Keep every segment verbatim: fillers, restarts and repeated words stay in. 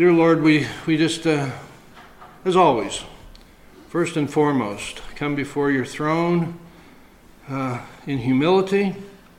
Dear Lord, we, we just, uh, as always, first and foremost, come before your throne uh, in humility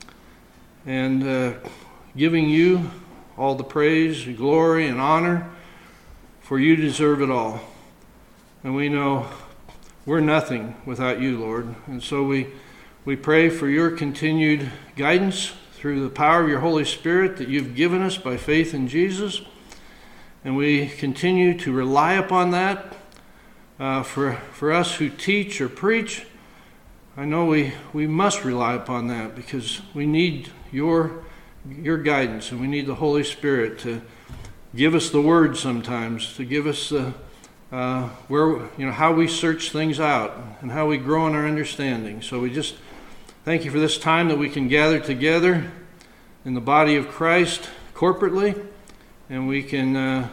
and uh, giving you all the praise, glory, and honor, for you deserve it all. And we know we're nothing without you, Lord. And so we, we pray for your continued guidance through the power of your Holy Spirit that you've given us by faith in Jesus. And we continue to rely upon that uh, for, for us who teach or preach. I know we, we must rely upon that because we need your, your guidance, and we need the Holy Spirit to give us the word sometimes, to give us the uh, where you know how we search things out and how we grow in our understanding. So we just thank you for this time that we can gather together in the body of Christ corporately, and we can uh,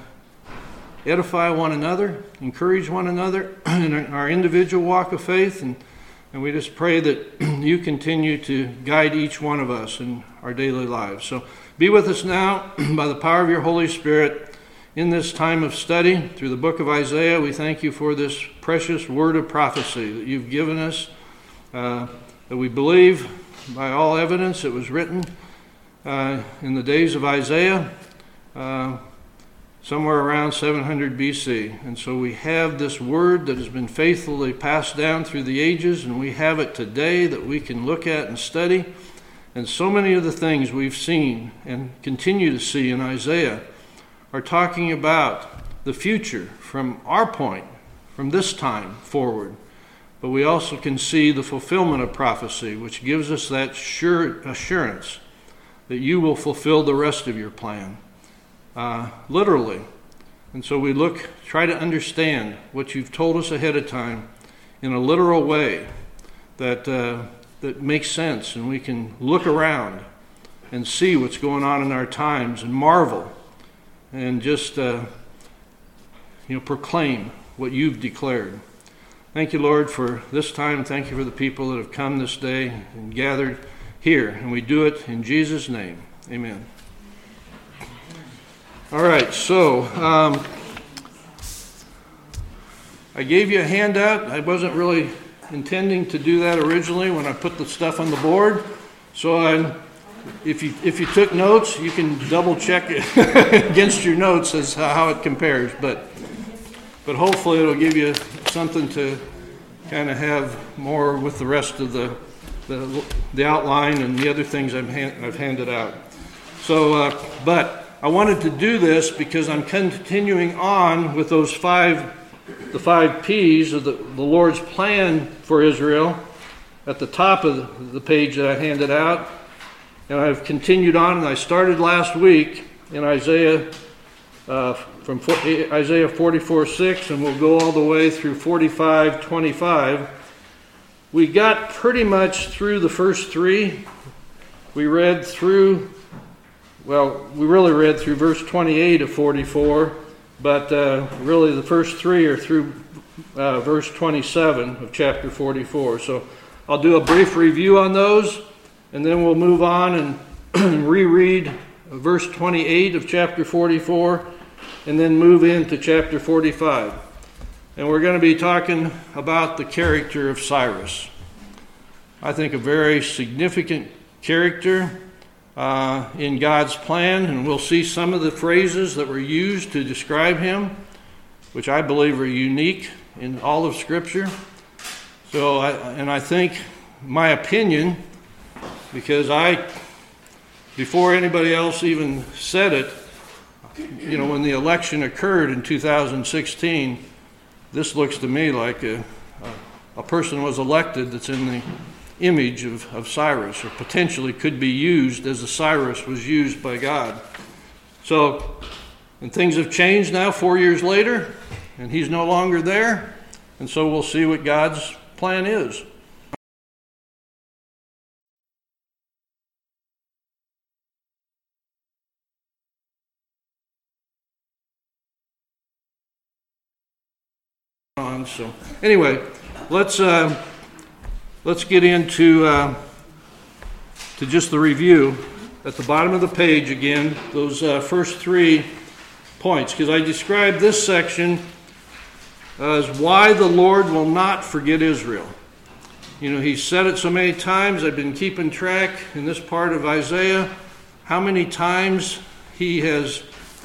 edify one another, encourage one another in our individual walk of faith, and, and we just pray that you continue to guide each one of us in our daily lives. So be with us now by the power of your Holy Spirit in this time of study through the book of Isaiah. We thank you for this precious word of prophecy that you've given us, uh, that we believe by all evidence it was written uh, in the days of Isaiah, uh, somewhere around seven hundred B C. And so we have this word that has been faithfully passed down through the ages, and we have it today that we can look at and study. And so many of the things we've seen and continue to see in Isaiah are talking about the future from our point, from this time forward. But we also can see the fulfillment of prophecy, which gives us that sure assurance that you will fulfill the rest of your plan, uh, literally. And so we look, try to understand what you've told us ahead of time in a literal way that uh, that makes sense, and we can look around and see what's going on in our times and marvel and just uh, you know proclaim what you've declared. Thank you, Lord, for this time. Thank you for the people that have come this day and gathered here, and we do it in Jesus' name. Amen. All right, so um, I gave you a handout. I wasn't really intending to do that originally when I put the stuff on the board. So I, if you if you took notes, you can double check it against your notes as how it compares. But but hopefully it'll give you something to kind of have more with the rest of the the, the outline and the other things I've hand, I've handed out. So, uh, but I wanted to do this because I'm continuing on with those five. The five P's of the, the Lord's plan for Israel at the top of the page that I handed out. And I've continued on, and I started last week in Isaiah, uh, from Isaiah forty-four six, and we'll go all the way through forty-five twenty-five. We got pretty much through the first three. We read through, well, we really read through verse twenty-eight of forty-four. But uh, really the first three are through uh, verse twenty-seven of chapter forty-four. So I'll do a brief review on those, and then we'll move on and reread verse twenty-eight of chapter forty-four, and then move into chapter forty-five. And we're going to be talking about the character of Cyrus. I think a very significant character Uh, in God's plan, and we'll see some of the phrases that were used to describe him, which I believe are unique in all of Scripture. So, I, and I think my opinion, because I, before anybody else even said it, you know, when the election occurred in two thousand sixteen, this looks to me like a, a, a person was elected that's in the image of, of Cyrus, or potentially could be used as a Cyrus was used by God. So, and things have changed now four years later, and he's no longer there, and so we'll see what God's plan is. So, anyway, let's uh, let's get into uh, to just the review at the bottom of the page again. Those uh, first three points, because I described this section as why the Lord will not forget Israel. You know, He's said it so many times. I've been keeping track in this part of Isaiah how many times He has,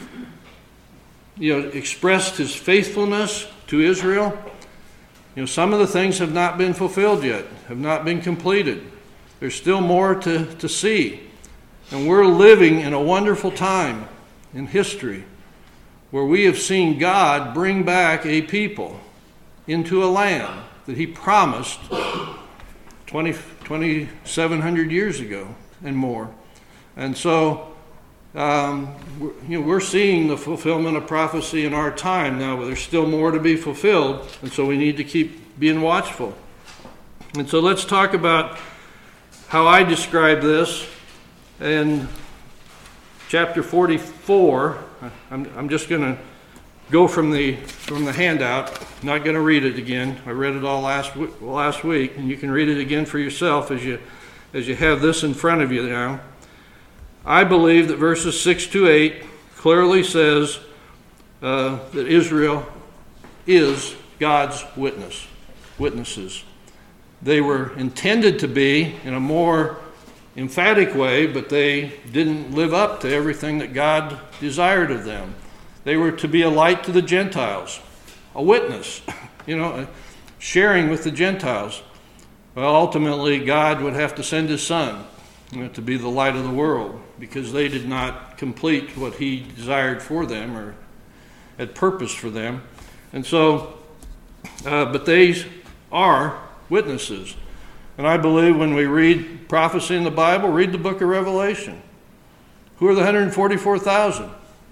you know, expressed His faithfulness to Israel. You know, some of the things have not been fulfilled yet, have not been completed. There's still more to, to see. And we're living in a wonderful time in history where we have seen God bring back a people into a land that He promised twenty, twenty-seven hundred years ago and more. And so, um, we're, you know, we're seeing the fulfillment of prophecy in our time now, but there's still more to be fulfilled, and so we need to keep being watchful. And so let's talk about how I describe this in chapter forty-four. I'm, I'm just going to go from the from the handout. I'm not going to read it again. I read it all last last week, and you can read it again for yourself as you as you have this in front of you now. I believe that verses six to eight clearly says uh, that Israel is God's witness, witnesses. They were intended to be in a more emphatic way, but they didn't live up to everything that God desired of them. They were to be a light to the Gentiles, a witness, you know, sharing with the Gentiles. Well, ultimately, God would have to send His Son, you know, to be the light of the world, because they did not complete what He desired for them or had purposed for them. And so, uh, but they are witnesses. And I believe when we read prophecy in the Bible, read the book of Revelation. Who are the one hundred forty-four thousand?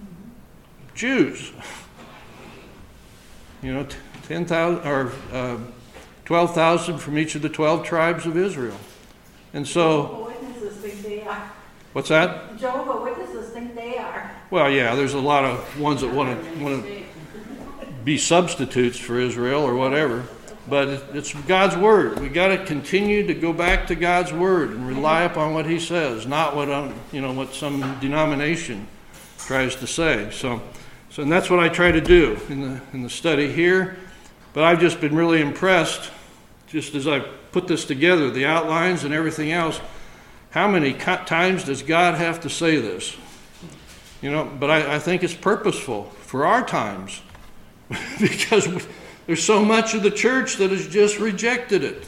Jews. You know, ten thousand or uh, twelve thousand from each of the twelve tribes of Israel. And so, Jehovah's Witnesses think they are. What's that? Jehovah's Witnesses think they are. Well, yeah, there's a lot of ones that want to want to be substitutes for Israel or whatever. But it's God's Word. We've got to continue to go back to God's Word and rely upon what He says, not what um, you know what some denomination tries to say. So, so and that's what I try to do in the in the study here. But I've just been really impressed, just as I put this together, the outlines and everything else. How many times does God have to say this? You know, but I, I think it's purposeful for our times because there's so much of the church that has just rejected it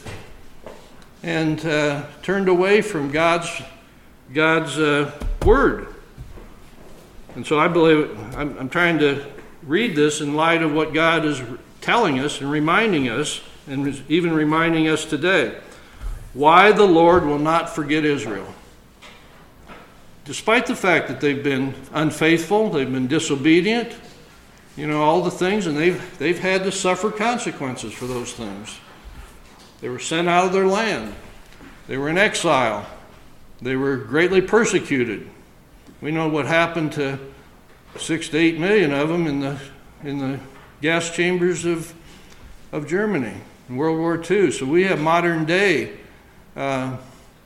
and uh, turned away from God's God's uh, word. And so I believe I'm, I'm trying to read this in light of what God is telling us and reminding us, and even reminding us today, why the Lord will not forget Israel. Despite the fact that they've been unfaithful, they've been disobedient, you know, all the things, and they've they've had to suffer consequences for those things. They were sent out of their land. They were in exile. They were greatly persecuted. We know what happened to six to eight million of them in the in the gas chambers of of Germany in World War Two. So we have modern day uh,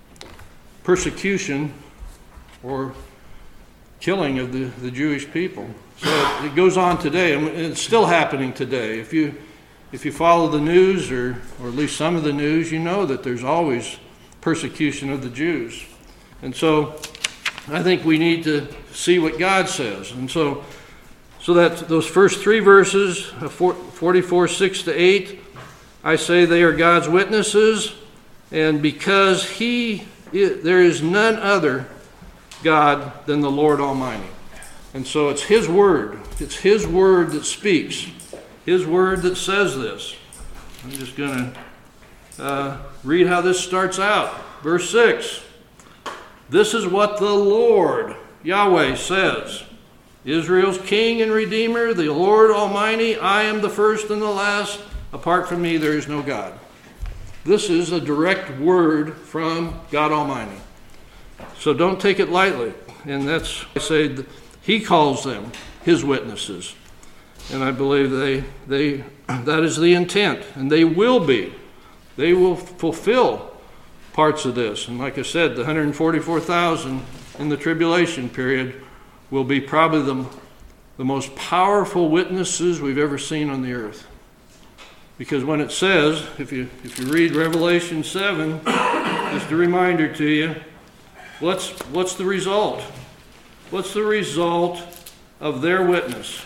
persecution or killing of the, the Jewish people. So it goes on today, and it's still happening today. If you if you follow the news, or or at least some of the news, you know that there's always persecution of the Jews. And so I think we need to see what God says. And so so that those first three verses, forty-four, six to eight, I say they are God's witnesses, and because He there is none other God than the Lord Almighty. And so it's His word. It's His word that speaks. His word that says this. I'm just going to uh, read how this starts out. Verse six. This is what the Lord, Yahweh, says. Israel's King and Redeemer, the Lord Almighty, I am the first and the last. Apart from me, there is no God. This is a direct word from God Almighty. So don't take it lightly. And that's, I say, He calls them His witnesses. And I believe they, they, that is the intent. And they will be. They will fulfill parts of this. And like I said, the one hundred forty-four thousand in the tribulation period will be probably the, the most powerful witnesses we've ever seen on the earth. Because when it says, if you if you read Revelation seven, just a reminder to you, what's what's the result? What's the result of their witness?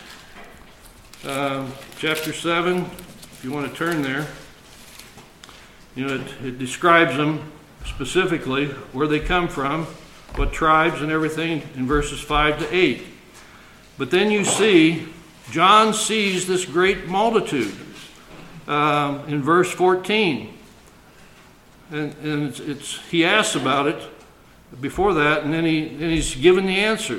Um, chapter seven, if you want to turn there, you know, it, it describes them specifically, where they come from, what tribes and everything, in verses five to eight. But then you see, John sees this great multitude um, in verse fourteen. And, and it's, it's he asks about it before that, and then he and he's given the answer.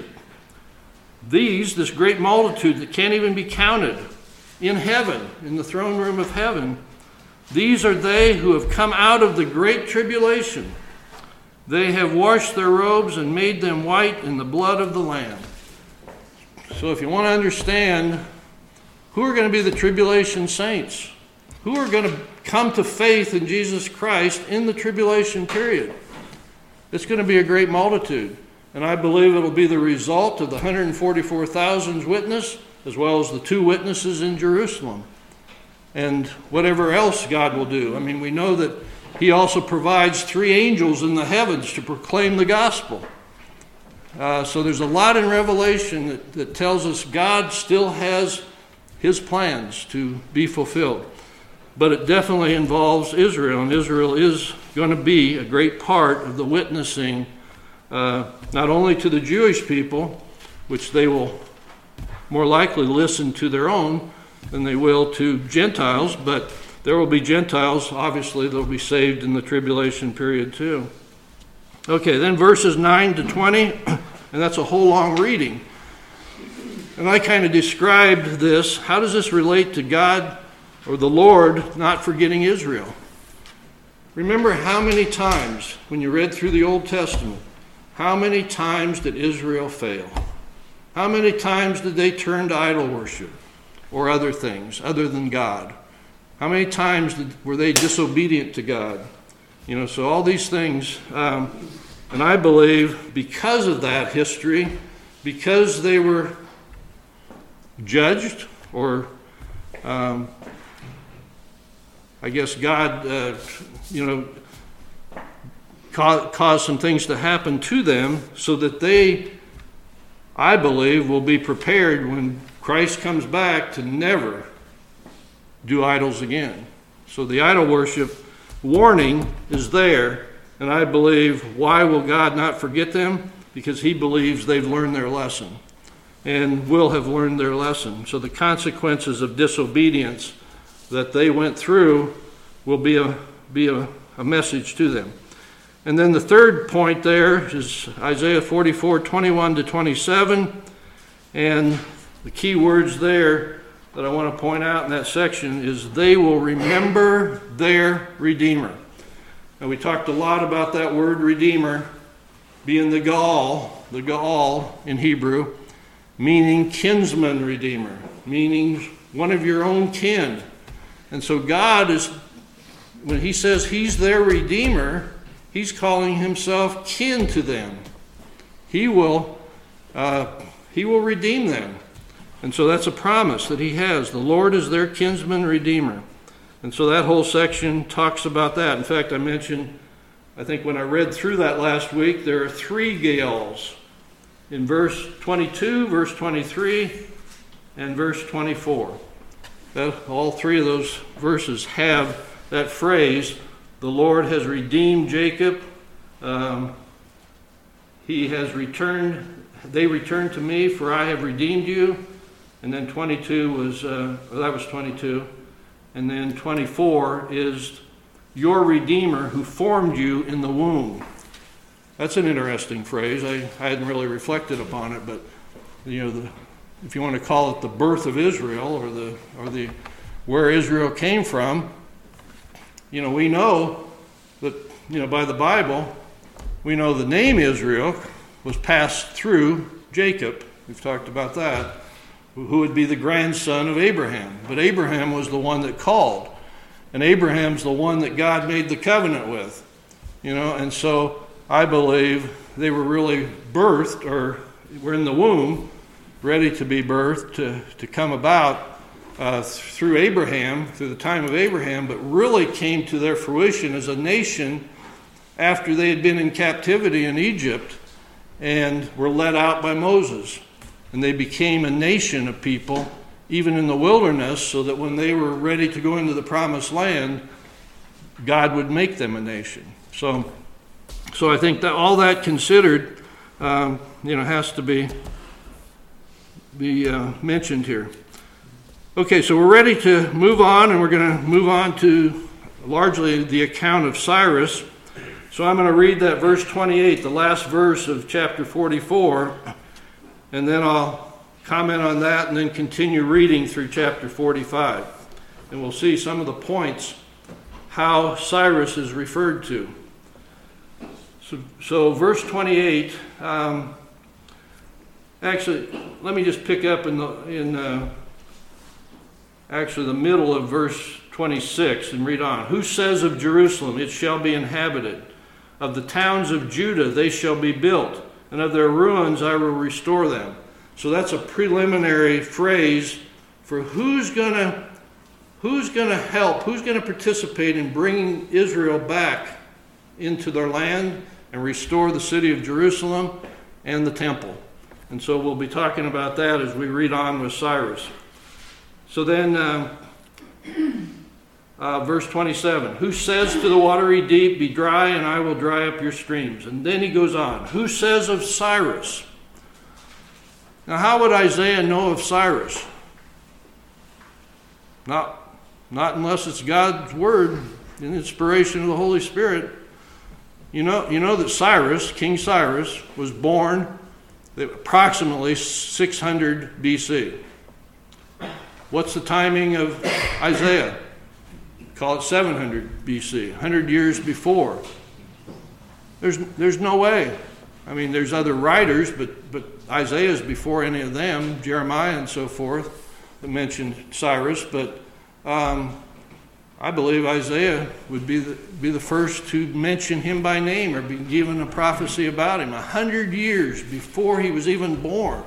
These, this great multitude that can't even be counted in heaven, in the throne room of heaven, these are they who have come out of the great tribulation. They have washed their robes and made them white in the blood of the Lamb. So if you want to understand who are going to be the tribulation saints, who are going to come to faith in Jesus Christ in the tribulation period, it's going to be a great multitude. And I believe it will be the result of the one hundred forty-four thousand's witness, as well as the two witnesses in Jerusalem. And whatever else God will do. I mean, we know that he also provides three angels in the heavens to proclaim the gospel. Uh, so there's a lot in Revelation that, that tells us God still has his plans to be fulfilled. But it definitely involves Israel, and Israel is going to be a great part of the witnessing, uh, not only to the Jewish people, which they will more likely listen to their own than they will to Gentiles, but there will be Gentiles, obviously, that will be saved in the tribulation period too. Okay, then verses nine to twenty, and that's a whole long reading. And I kind of described this. How does this relate to God or the Lord not forgetting Israel? Remember how many times, when you read through the Old Testament, how many times did Israel fail? How many times did they turn to idol worship or other things other than God? How many times did, were they disobedient to God? You know, so all these things, um, and I believe because of that history, because they were judged, or um, I guess God, uh, you know, ca- caused some things to happen to them so that they, I believe, will be prepared when Christ comes back to never do idols again. So the idol worship warning is there, and I believe, why will God not forget them? Because he believes they've learned their lesson and will have learned their lesson. So the consequences of disobedience that they went through will be a be a, a message to them. And then the third point there is Isaiah forty-four, twenty-one to twenty-seven, and the key words there that I want to point out in that section is they will remember their Redeemer. And we talked a lot about that word Redeemer being the Gaal, the Gaal in Hebrew, meaning kinsman redeemer, meaning one of your own kin. And so God is, when he says he's their Redeemer, he's calling himself kin to them. He will, uh, he will redeem them. And so that's a promise that he has. The Lord is their kinsman redeemer. And so that whole section talks about that. In fact, I mentioned, I think when I read through that last week, there are three Gaals in verse twenty-two, verse twenty-three, and verse twenty-four. That, all three of those verses have that phrase, the Lord has redeemed Jacob. Um, he has returned, they returned to me, for I have redeemed you. And then twenty-two was, uh, well, that was twenty-two. And then twenty-four is your Redeemer who formed you in the womb. That's an interesting phrase. I, I hadn't really reflected upon it, but you know, the, if you want to call it the birth of Israel, or the or the where Israel came from, you know, we know that, you know, by the Bible, we know the name Israel was passed through Jacob. We've talked about that. Who would be the grandson of Abraham. But Abraham was the one that called. And Abraham's the one that God made the covenant with. You know, and so I believe they were really birthed, or were in the womb, ready to be birthed, to, to come about uh, through Abraham, through the time of Abraham, but really came to their fruition as a nation after they had been in captivity in Egypt and were led out by Moses. And they became a nation of people, even in the wilderness, so that when they were ready to go into the promised land, God would make them a nation. So, so I think that all that considered, um, you know, has to be be uh, mentioned here. Okay, so we're ready to move on, and we're going to move on to largely the account of Cyrus. So I'm going to read that verse twenty-eight, the last verse of chapter forty-four, and then I'll comment on that and then continue reading through chapter forty-five. And we'll see some of the points how Cyrus is referred to. So, so verse twenty-eight, um, actually, let me just pick up in the in uh, actually the middle of verse twenty-six and read on. Who says of Jerusalem, it shall be inhabited? Of the towns of Judah, they shall be built, and of their ruins I will restore them. So that's a preliminary phrase for who's going to who's going to help, who's going to participate in bringing Israel back into their land and restore the city of Jerusalem and the temple. And so we'll be talking about that as we read on with Cyrus. So then, uh, uh, verse twenty-seven, who says to the watery deep, be dry, and I will dry up your streams? And then he goes on, who says of Cyrus? Now, how would Isaiah know of Cyrus? Not, not unless it's God's word, in inspiration of the Holy Spirit. You know, you know that Cyrus, King Cyrus, was born approximately six hundred B C. What's the timing of Isaiah? Call it seven hundred B C, one hundred years before. There's, there's no way. I mean, there's other writers, but, but Isaiah's before any of them, Jeremiah and so forth, that mentioned Cyrus. But um, I believe Isaiah would be the, be the first to mention him by name or be given a prophecy about him, a hundred years before he was even born.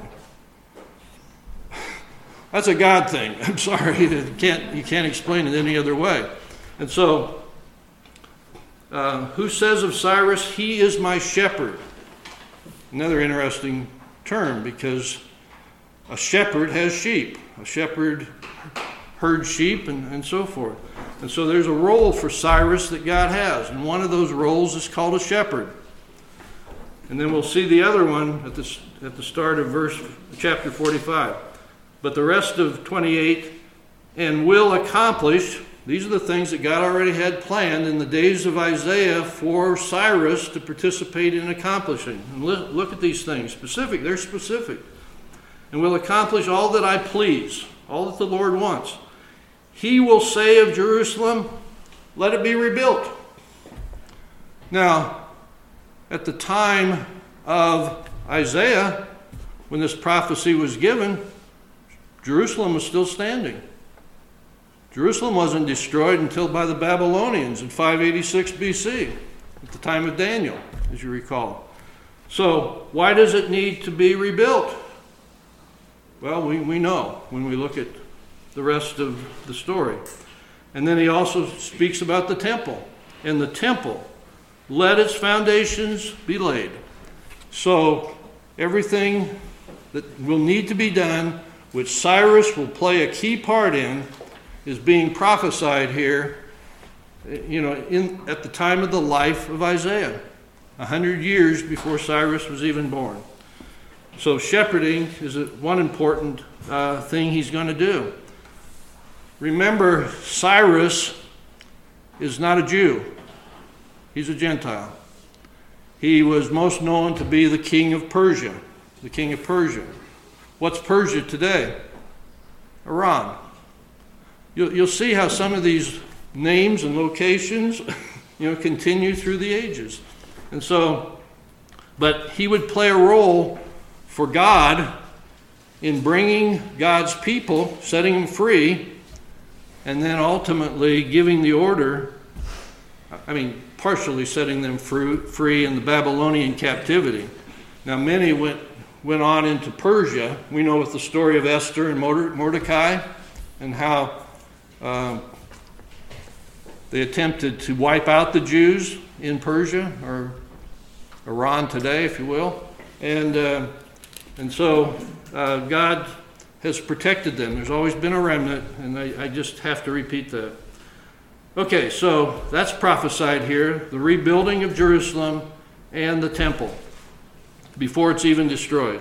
That's a God thing. I'm sorry, you can't, you can't explain it any other way. And so, uh, who says of Cyrus, he is my shepherd? Another interesting term, because a shepherd has sheep. A shepherd herds sheep and, and so forth. And so there's a role for Cyrus that God has, and one of those roles is called a shepherd. And then we'll see the other one at the, at the start of verse chapter forty-five. But the rest of twenty-eight, and will accomplish, these are the things that God already had planned in the days of Isaiah for Cyrus to participate in accomplishing. And look, look at these things. Specific, they're specific. And will accomplish all that I please, all that the Lord wants. He will say of Jerusalem, let it be rebuilt. Now, at the time of Isaiah, when this prophecy was given, Jerusalem was still standing. Jerusalem wasn't destroyed until by the Babylonians in five eighty-six B C, at the time of Daniel, as you recall. So, why does it need to be rebuilt? Well, we, we know when we look at the rest of the story. And then he also speaks about the temple. And the temple, let its foundations be laid. So, everything that will need to be done, which Cyrus will play a key part in, is being prophesied here, you know, in at the time of the life of Isaiah, a hundred years before Cyrus was even born. So shepherding is a, one important uh, thing he's going to do. Remember, Cyrus is not a Jew. He's a Gentile. He was most known to be the king of Persia, the king of Persia. What's Persia today? Iran. You'll, you'll see how some of these names and locations, you know, continue through the ages. And so, but he would play a role for God in bringing God's people, setting them free, and then ultimately giving the order, I mean, partially setting them free in the Babylonian captivity. Now, many went went on into Persia. We know with the story of Esther and Mordecai and how uh, they attempted to wipe out the Jews in Persia, or Iran today, if you will. And uh, and so uh, God has protected them. There's always been a remnant, and I, I just have to repeat that. Okay, so that's prophesied here, the rebuilding of Jerusalem and the temple before it's even destroyed.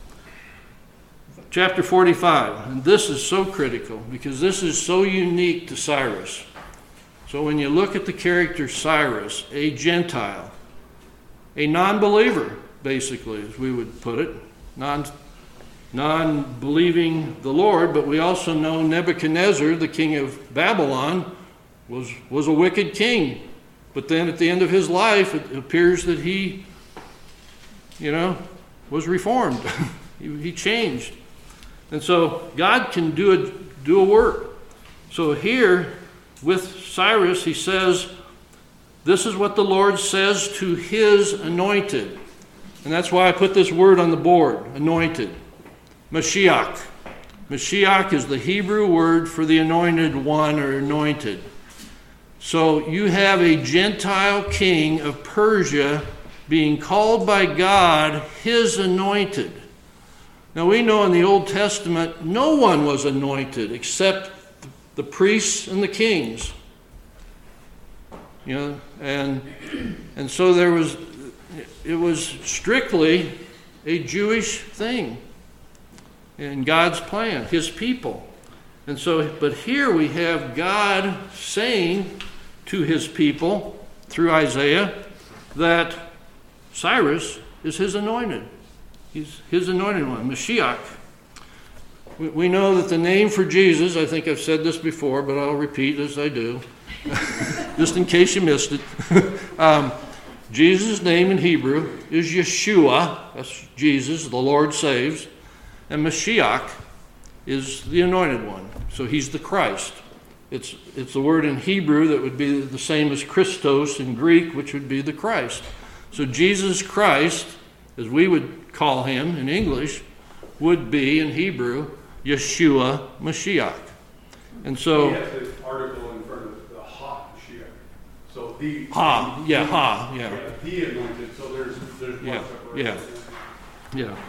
Chapter forty-five, and this is so critical because this is so unique to Cyrus. So when you look at the character Cyrus, a Gentile, a non-believer, basically, as we would put it, non, non-believing the Lord, but we also know Nebuchadnezzar, the king of Babylon, was, was a wicked king. But then at the end of his life, it appears that he, you know, was reformed. he, he changed. And so God can do a, do a work. So here, with Cyrus, he says, this is what the Lord says to his anointed. And that's why I put this word on the board, anointed. Mashiach. Mashiach is the Hebrew word for the anointed one or anointed. So you have a Gentile king of Persia being called by God his anointed. Now we know in the Old Testament no one was anointed except the priests and the kings. You know, and and so there was it was strictly a Jewish thing in God's plan, his people. And so, but here we have God saying to his people through Isaiah that Cyrus is his anointed. He's his anointed one, Mashiach. We, we know that the name for Jesus, I think I've said this before, but I'll repeat as I do, just in case you missed it. um, Jesus' name in Hebrew is Yeshua. That's Jesus, the Lord saves. And Mashiach is the anointed one. So he's the Christ. It's, it's the word in Hebrew that would be the same as Christos in Greek, which would be the Christ. So Jesus Christ, as we would call him in English, would be in Hebrew Yeshua Mashiach. And so... He has this article in front of the Ha Mashiach. So the... Ha, yeah, Ha, yeah. yeah. The anointed, so there's, there's Yeah, one separation. yeah. Yeah.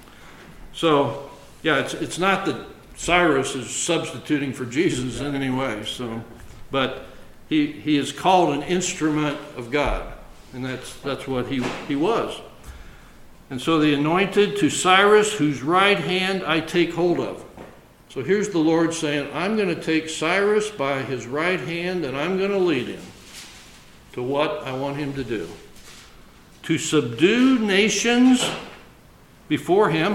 So, yeah, it's it's not that Cyrus is substituting for Jesus in any way. So, but he he is called an instrument of God, and that's that's what he he was. And so the anointed to Cyrus, whose right hand I take hold of. So here's the Lord saying, I'm going to take Cyrus by his right hand, and I'm going to lead him to what I want him to do. To subdue nations before him,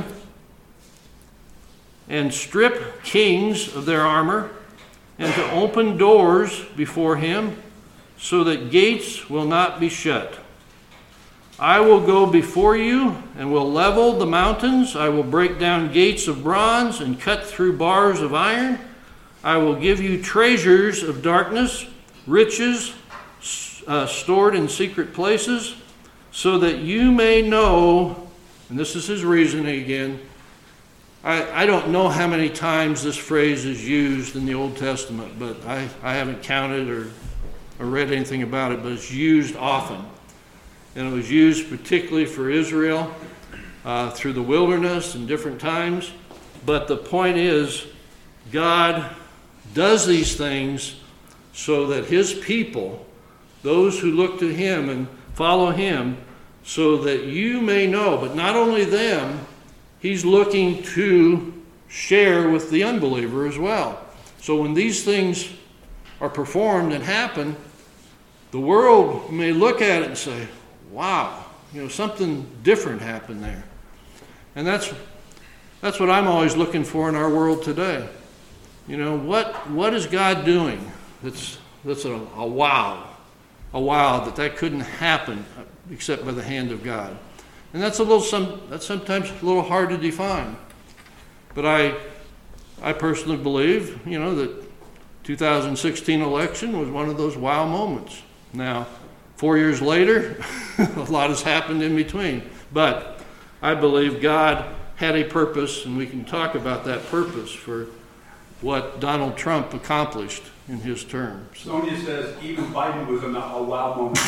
and strip kings of their armor, and to open doors before him, so that gates will not be shut. I will go before you, and will level the mountains. I will break down gates of bronze, and cut through bars of iron. I will give you treasures of darkness, riches uh, stored in secret places, so that you may know, and this is his reasoning again, I, I don't know how many times this phrase is used in the Old Testament, but I, I haven't counted or, or read anything about it, but it's used often. And it was used particularly for Israel uh, through the wilderness and different times. But the point is, God does these things so that his people, those who look to him and follow him, so that you may know, but not only them, he's looking to share with the unbeliever as well. So when these things are performed and happen, the world may look at it and say, wow, you know, something different happened there. And that's that's what I'm always looking for in our world today. You know, what what is God doing that's that's a, a wow, a wow that that couldn't happen except by the hand of God. And that's a little some that's sometimes a little hard to define. But I I personally believe, you know, that two thousand sixteen election was one of those wow moments. Now, four years later, a lot has happened in between. But I believe God had a purpose, and we can talk about that purpose for what Donald Trump accomplished in his term. So, Sonia says even Biden was in a, a wow moment.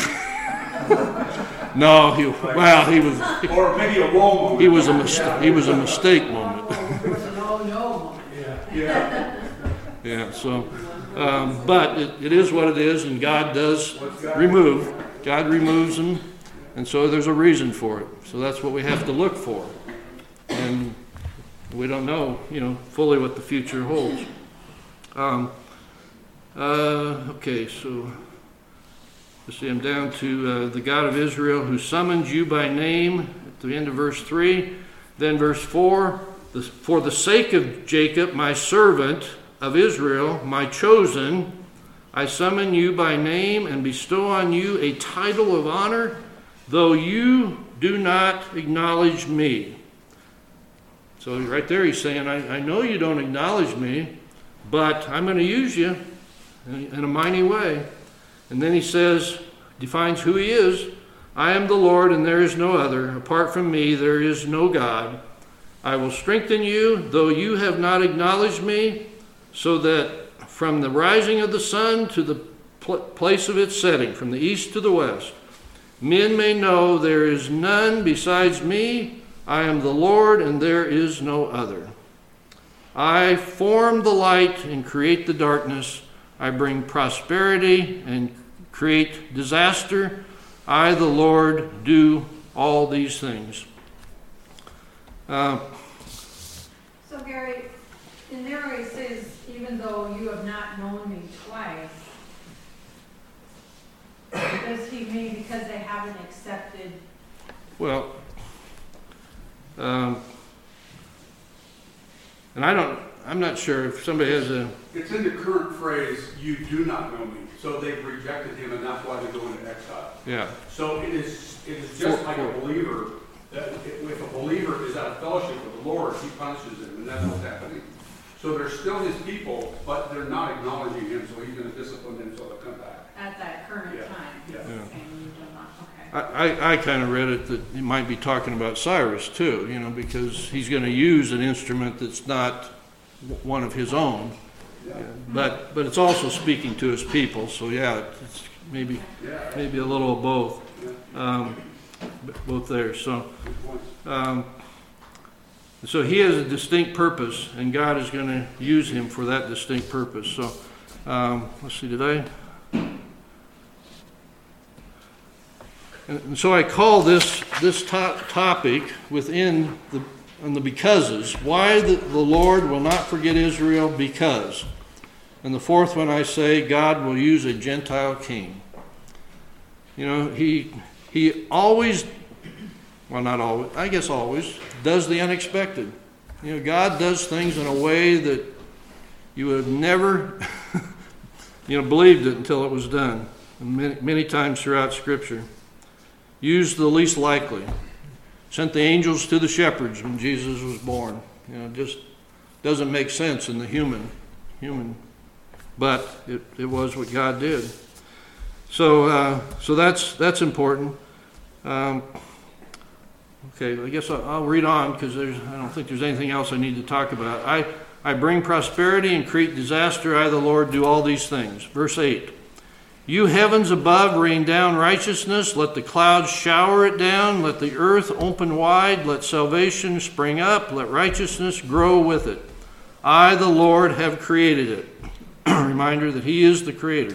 no, he well, he was Or maybe a whoa moment. he was a mistake. He was a mistake moment. It was a no-no moment. Yeah. Yeah. So, um, but it, it is what it is, and God does remove. God removes them, and so there's a reason for it. So that's what we have to look for, and we don't know, you know, fully what the future holds. Um, uh, okay, so let's see. I'm down to uh, the God of Israel, who summoned you by name at the end of verse three. Then verse four. The, for the sake of Jacob, my servant of Israel, my chosen, I summon you by name and bestow on you a title of honor, though you do not acknowledge me. So right there he's saying, I, I know you don't acknowledge me, but I'm going to use you in, in a mighty way. And then he says, defines who he is. I am the Lord and there is no other. Apart from me there is no God. I will strengthen you, though you have not acknowledged me, so that from the rising of the sun to the pl- place of its setting, from the east to the west, men may know there is none besides me. I am the Lord, and there is no other. I form the light and create the darkness. I bring prosperity and create disaster. I, the Lord, do all these things. Uh, So Gary, in there where he says, even though you have not known me twice, does he mean because they haven't accepted? well, um, and I don't, I'm not sure if somebody has a, It's in the current phrase, you do not know me. So they've rejected him, and that's why they go into exile. yeah, So it is, it is just like a believer, that if a believer is out of fellowship with the Lord, he punishes him, and that's what's happening. So they're still his people, but they're not acknowledging him, so he's going to discipline them so they'll come back. At that current Yeah. time? Yeah. Yeah. Saying you do not, okay. I, I, I kind of read it that he might be talking about Cyrus too, you know, because he's going to use an instrument that's not w- one of his own. Yeah. But but it's also speaking to his people, so yeah, it's maybe Yeah. maybe a little of both, Yeah. um, b- both there. So Good point. um, so he has a distinct purpose, and God is going to use him for that distinct purpose. So um, let's see, did I? And, and so I call this this to- topic within the on the becauses. Why the, the Lord will not forget Israel, because. And the fourth one I say, God will use a Gentile king. You know, he he always, well not always, I guess always, does the unexpected. You know, God does things in a way that you would have never, you know, believed it until it was done. And many, many times throughout Scripture. Used the least likely. Sent the angels to the shepherds when Jesus was born. You know, it just doesn't make sense in the human, human, but it, it was what God did. So, uh, so that's that's important. Um, okay, I guess I'll, I'll read on because there's I don't think there's anything else I need to talk about. I I bring prosperity and create disaster. I, the Lord, do all these things. Verse eight. You heavens above rain down righteousness, let the clouds shower it down, let the earth open wide, let salvation spring up, let righteousness grow with it. I, the Lord, have created it. Reminder that he is the creator.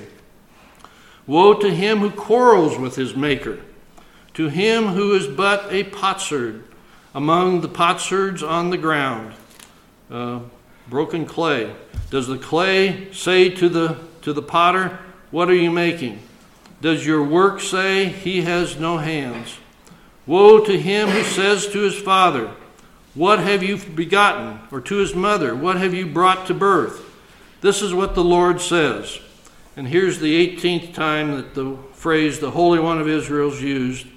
Woe to him who quarrels with his maker, to him who is but a potsherd among the potsherds on the ground. Uh, broken clay. Does the clay say to the to the potter, what are you making? Does your work say he has no hands? Woe to him who says to his father, what have you begotten? Or to his mother, what have you brought to birth? This is what the Lord says. And here's the eighteenth time that the phrase, the Holy One of Israel, is used,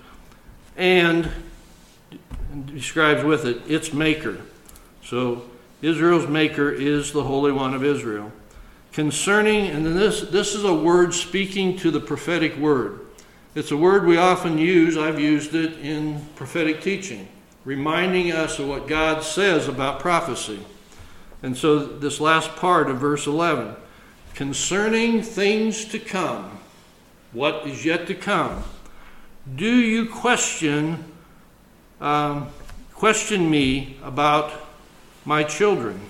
and describes with it its maker. So Israel's maker is the Holy One of Israel. Concerning, and this this is a word speaking to the prophetic word. It's a word we often use. I've used it in prophetic teaching. reminding us of what God says about prophecy. And so this last part of verse eleven, concerning things to come, what is yet to come, do you question um, question me about my children,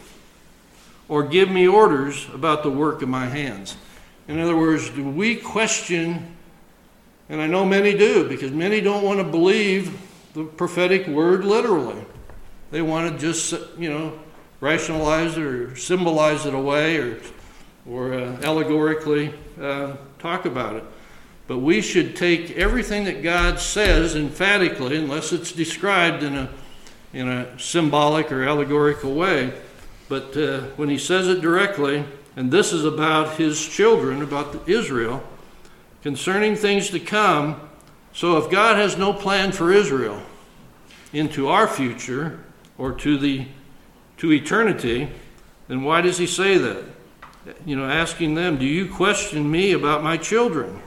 or give me orders about the work of my hands? In other words, do we question, and I know many do, because many don't want to believe the prophetic word literally. They want to just, you know, rationalize it or symbolize it away, or, or uh, allegorically uh, talk about it. But we should take everything that God says emphatically, unless it's described in a in a symbolic or allegorical way. But uh, when he says it directly, and this is about his children, about Israel, concerning things to come. So if God has no plan for Israel into our future or to the to eternity, then why does he say that? You know, asking them, do you question me about my children,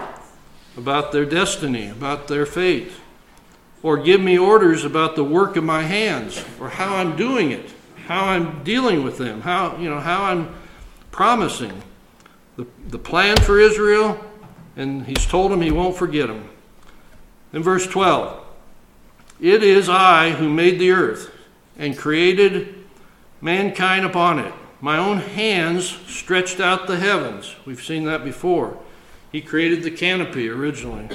about their destiny, about their fate? Or give me orders about the work of my hands, or how I'm doing it, how I'm dealing with them, how, you know, how I'm promising the, the plan for Israel, and he's told them he won't forget them. In verse twelve, it is I who made the earth and created mankind upon it. My own hands stretched out the heavens. We've seen that before. He created the canopy originally.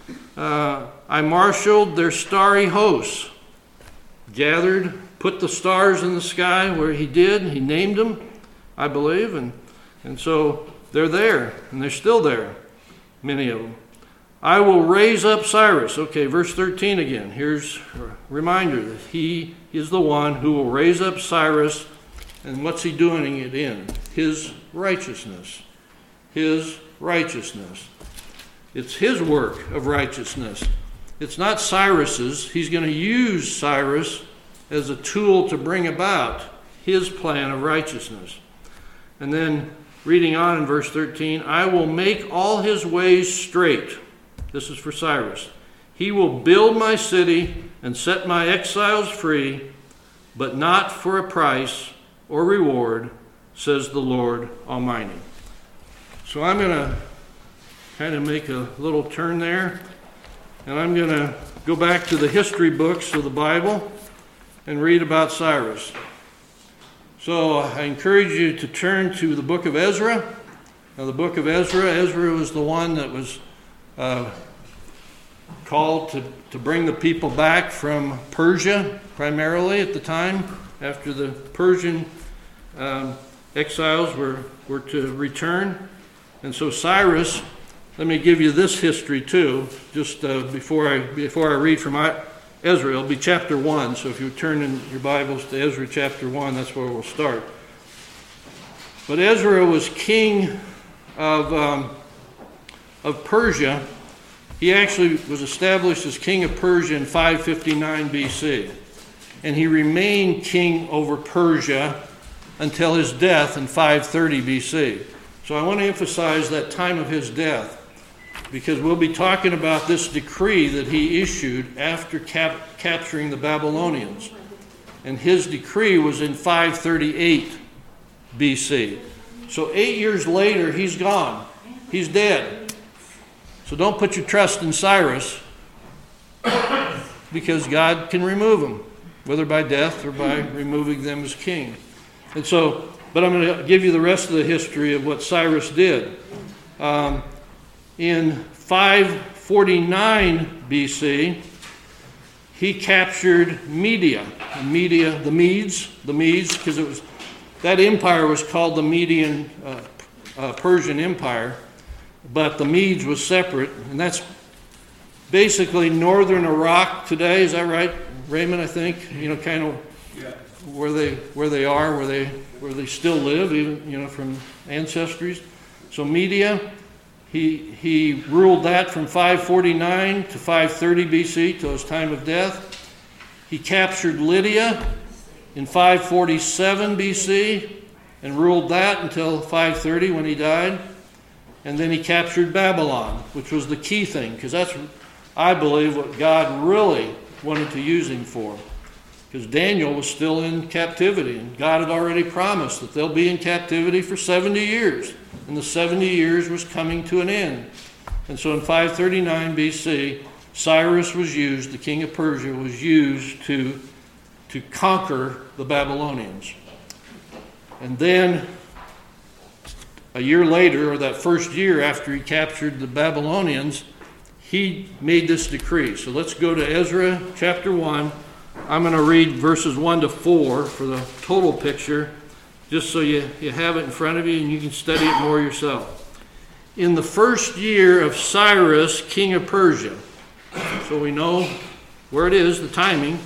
Uh, I marshaled their starry hosts, gathered, put the stars in the sky where he did. He named them, I believe, and, and so they're there, and they're still there, many of them. I will raise up Cyrus. Okay, verse thirteen again. Here's a reminder that he is the one who will raise up Cyrus, and what's he doing it in? His righteousness. His righteousness. It's his work of righteousness. It's not Cyrus's. He's going to use Cyrus as a tool to bring about his plan of righteousness. And then reading on in verse thirteen, I will make all his ways straight. This is for Cyrus. He will build my city and set my exiles free, but not for a price or reward, says the Lord Almighty. So I'm going to kind of make a little turn there, and I'm going to go back to the history books of the Bible and read about Cyrus. So I encourage you to turn to the book of Ezra. Now, the book of Ezra, Ezra was the one that was uh, called to, to bring the people back from Persia, primarily at the time, after the Persian um, exiles were, were to return. And so Cyrus, let me give you this history too, just uh, before I before I read from Ezra. It'll be chapter one, so if you turn in your Bibles to Ezra chapter one, that's where we'll start. But Ezra was king of, um, of Persia. He actually was established as king of Persia in five fifty-nine B C. And he remained king over Persia until his death in five thirty B C. So I want to emphasize that time of his death, because we'll be talking about this decree that he issued after cap- capturing the Babylonians. And his decree was in five thirty-eight B C. So eight years later, he's gone. He's dead. So don't put your trust in Cyrus, because God can remove him, whether by death or by removing them as king. And so, but I'm going to give you the rest of the history of what Cyrus did. Um, in five forty-nine B C, he captured Media. Media, the Medes, the Medes, because it was that empire was called the Median uh, uh, Persian Empire, but the Medes was separate, and that's basically northern Iraq today. Is that right, Raymond? I think you know, kind of Yeah. where they where they are, where they where they still live, even you know from ancestries. So Media, he he ruled that from five forty-nine to five thirty B C till his time of death. He captured Lydia in five forty-seven B C and ruled that until five thirty when he died. And then he captured Babylon, which was the key thing, because that's, I believe, what God really wanted to use him for. because Daniel was still in captivity, and God had already promised that they'll be in captivity for seventy years, and the seventy years was coming to an end. And so in five thirty-nine B C, Cyrus was used, the king of Persia was used to, to conquer the Babylonians. And then a year later, or that first year after he captured the Babylonians, he made this decree. So let's go to Ezra chapter one. I'm going to read verses one to four for the total picture, just so you, you have it in front of you and you can study it more yourself. In the first year of Cyrus, king of Persia, so we know where it is, the timing.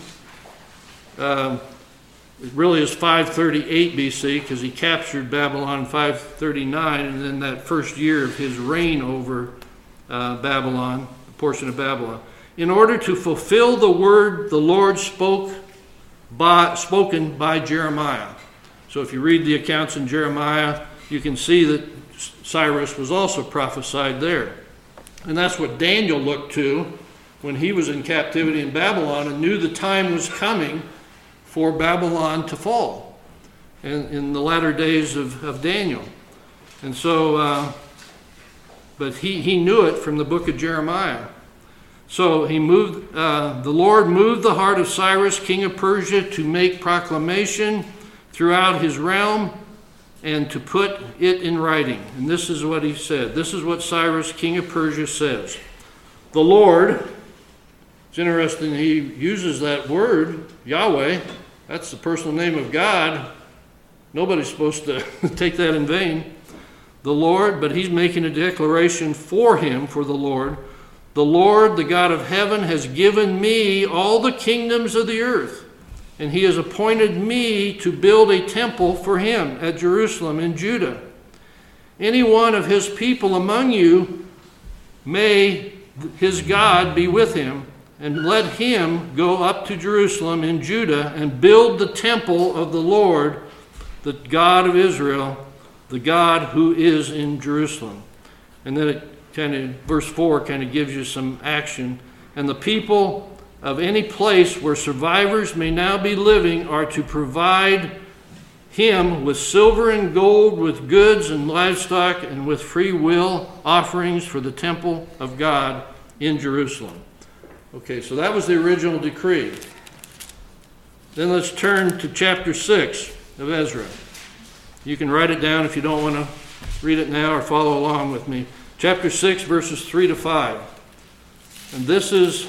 Um, it really is five thirty-eight B C, because he captured Babylon in five thirty-nine, and then that first year of his reign over uh, Babylon, a portion of Babylon. In order to fulfill the word the Lord spoke by, spoken by Jeremiah. So if you read the accounts in Jeremiah, you can see that Cyrus was also prophesied there. And that's what Daniel looked to when he was in captivity in Babylon and knew the time was coming for Babylon to fall in, in the latter days of, of Daniel. And so, uh, but he, he knew it from the book of Jeremiah. So he moved, uh, the Lord moved the heart of Cyrus, king of Persia, to make proclamation throughout his realm and to put it in writing. And this is what he said. This is what Cyrus, king of Persia, says. The Lord, it's interesting, he uses that word, Yahweh. That's the personal name of God. Nobody's supposed to take that in vain. The Lord, but he's making a declaration for him, for the Lord. The Lord, the God of heaven, has given me all the kingdoms of the earth, and he has appointed me to build a temple for him at Jerusalem in Judah. Any one of his people among you, may his God be with him, and let him go up to Jerusalem in Judah and build the temple of the Lord, the God of Israel, the God who is in Jerusalem. And then it kind of, verse four kind of gives you some action. And the people of any place where survivors may now be living are to provide him with silver and gold, with goods and livestock, and with free will offerings for the temple of God in Jerusalem. Okay, so that was the original decree. Then let's turn to chapter six of Ezra. You can write it down if you don't want to read it now or follow along with me. Chapter six, verses three to five. And this is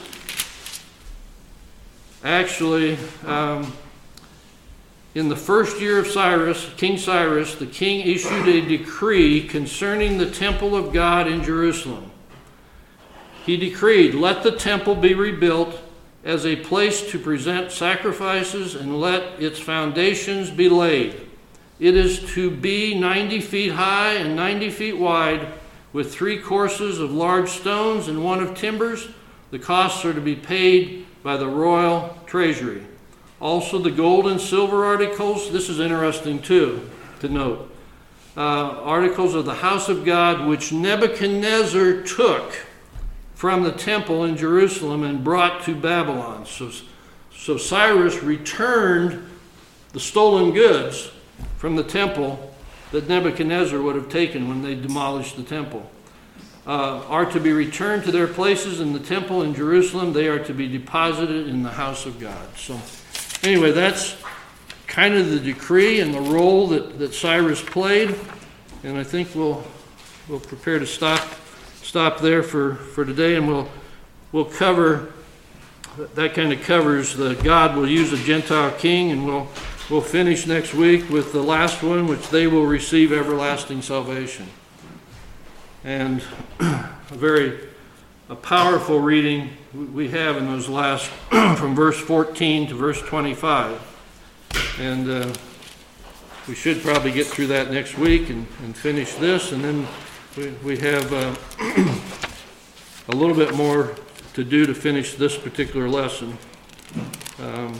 actually um, in the first year of Cyrus, King Cyrus, the king issued a decree concerning the temple of God in Jerusalem. He decreed, let the temple be rebuilt as a place to present sacrifices, and let its foundations be laid. It is to be ninety feet high and ninety feet wide, with three courses of large stones and one of timbers. The costs are to be paid by the royal treasury. Also the gold and silver articles, this is interesting too, to note, uh, articles of the house of God, which Nebuchadnezzar took from the temple in Jerusalem and brought to Babylon. So, so Cyrus returned the stolen goods from the temple that Nebuchadnezzar would have taken when they demolished the temple. Uh, are to be returned to their places in the temple in Jerusalem. They are to be deposited in the house of God. So anyway, that's kind of the decree and the role that, that Cyrus played. And I think we'll we'll prepare to stop stop there for, for today, and we'll we'll cover that kind of covers the God will use a Gentile king, and we'll we'll finish next week with the last one, which they will receive everlasting salvation. And a very a powerful reading we have in those last from verse fourteen to verse twenty-five, and uh, we should probably get through that next week and, and finish this, and then we, we have uh, a little bit more to do to finish this particular lesson um,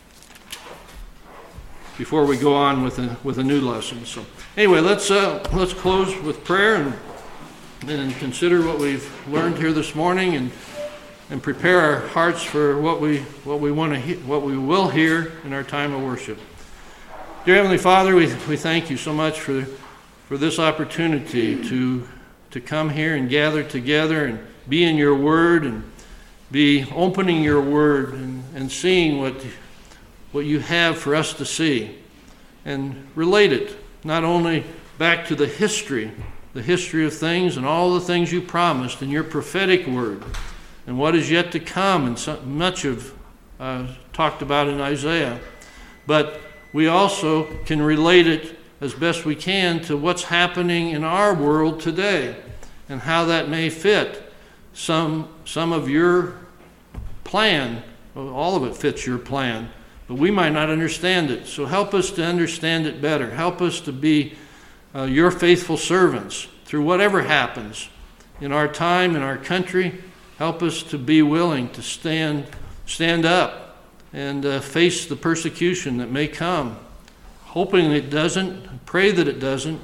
before we go on with a with a new lesson. So anyway, let's uh, let's close with prayer and and consider what we've learned here this morning, and and prepare our hearts for what we what we want to he- what we will hear in our time of worship. Dear Heavenly Father, we, we thank you so much for for this opportunity to to come here and gather together and be in your word and be opening your word and, and seeing what what you have for us to see and relate it not only back to the history, the history of things and all the things you promised in your prophetic word and what is yet to come, and so much of uh, talked about in Isaiah, but we also can relate it as best we can to what's happening in our world today and how that may fit some some of your plan. Well, all of it fits your plan, but we might not understand it. So help us to understand it better. Help us to be uh, your faithful servants through whatever happens in our time, in our country. Help us to be willing to stand stand up and uh, face the persecution that may come. Hoping it doesn't, pray that it doesn't,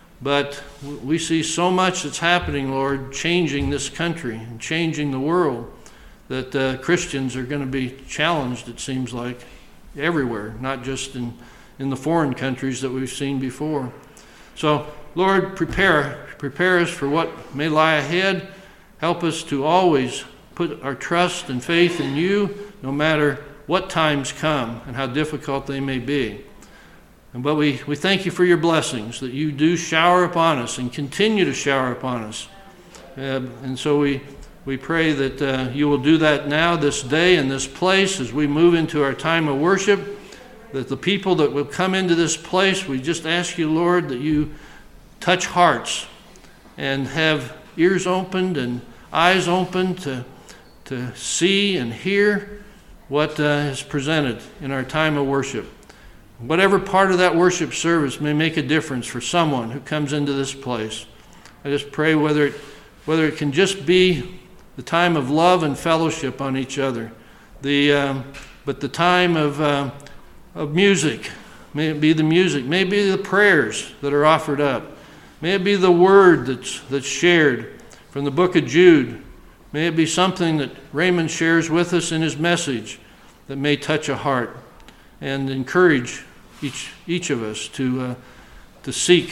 but we see so much that's happening, Lord, changing this country and changing the world, that uh, Christians are going to be challenged, it seems like, everywhere, not just in, in the foreign countries that we've seen before. So, Lord, prepare, prepare us for what may lie ahead. Help us to always put our trust and faith in you, no matter what times come and how difficult they may be. And but we, we thank you for your blessings, that you do shower upon us and continue to shower upon us. Uh, and so we, we pray that uh, you will do that now, this day, in this place, as we move into our time of worship, that the people that will come into this place, we just ask you, Lord, that you touch hearts and have ears opened and eyes opened to, to see and hear what uh, is presented in our time of worship. Whatever part of that worship service may make a difference for someone who comes into this place. I just pray whether it, whether it can just be the time of love and fellowship on each other, the um, but the time of uh, of music, may it be the music, may it be the prayers that are offered up, may it be the word that's that's shared from the book of Jude, may it be something that Raymond shares with us in his message that may touch a heart and encourage each each of us to uh, to seek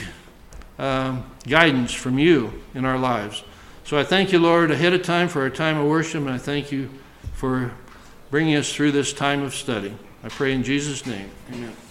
uh, guidance from you in our lives. So I thank you, Lord, ahead of time for our time of worship, and I thank you for bringing us through this time of study. I pray in Jesus' name. Amen.